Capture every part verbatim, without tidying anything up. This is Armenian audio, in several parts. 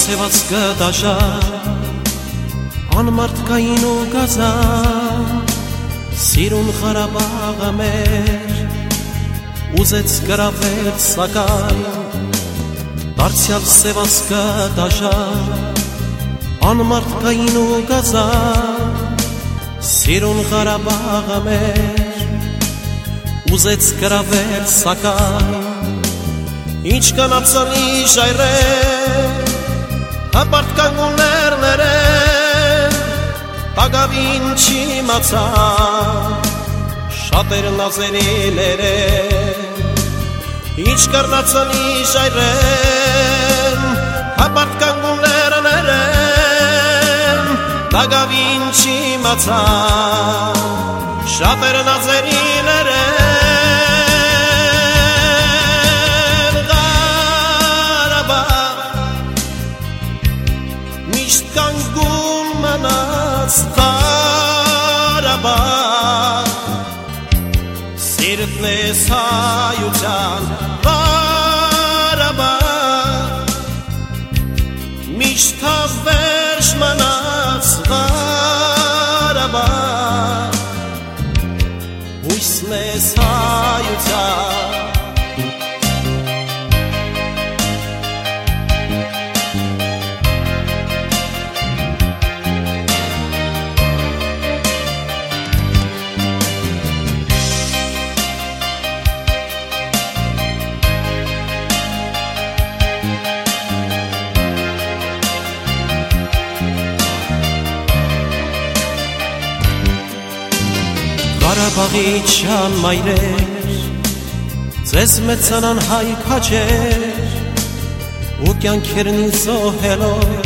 սևած կդաշար, անմարդկային ու գազան, սիրուն Ղարաբաղը մեր, ուզեց գրավել սակայն, դարձյալ սևած կդաշար, անմարդկային ու գազան, սիրուն Ղարաբաղը մեր, ուզեց գրավել սակայն, ինչ կանացանի ժայռեր, հպարտ կանգուններ ներեն, տագավին չիմացան, շատեր նազերիներ են, ինչ կանացանի ժայռեր, հպարտ կանգուններ ներեն, տագավին չիմացան, շատեր նազերիներ են, կանգուն մնաց Ղարաբաղ, սիրտն է հայության Ղարաբաղ, միշտ հավերժ մնաց Ղարաբաղ, հույսն է հայության Ղարաբաղի չան մայրեր, ձեզ մեծանան հայ քաջեր, ու կյանքերնին զոհելով,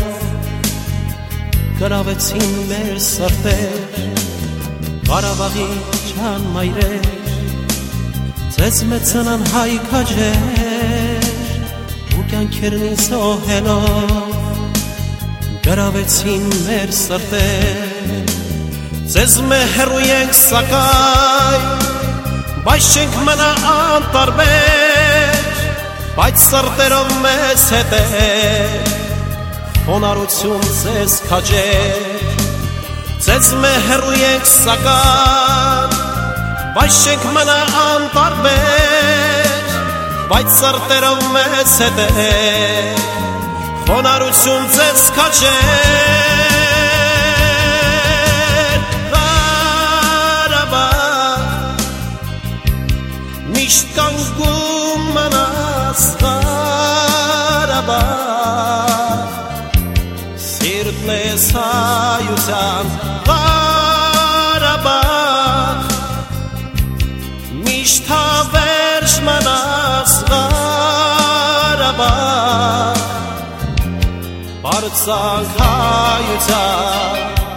գրավեցին մեր սրտեր, Ղարաբաղի չան մայրեր, ձեզ մեծանան հայ քաջեր, ու կյանքերնին զոհելով, գրավեցին մեր սրտեր, ձեզ մե հեռու ենք սակայն, բայց չենք մնա անտարբեր, բայց սրտերով մեզ հետ է, խոնարհություն ձեզ քաջեր, ձեզ մե հեռու ենք սակայն, բայց չենք մնա անտարբեր, բայց սրտերով մեզ հետ է, խոնարհություն ձեզ քաջեր, միշտ կանգուն մնաց Ղարաբաղ, սիրտն է հայության Ղարաբաղ, միշտ հավերժ մնաց Ղարաբաղ, բարձրանք հայության